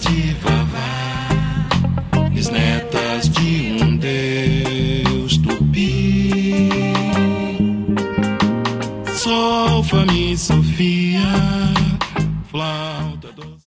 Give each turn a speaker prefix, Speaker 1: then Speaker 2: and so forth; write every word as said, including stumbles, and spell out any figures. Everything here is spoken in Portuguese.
Speaker 1: de Vavá, bisnetas de um deus tupi. Sol, Fá, Mi, Sol, Fi.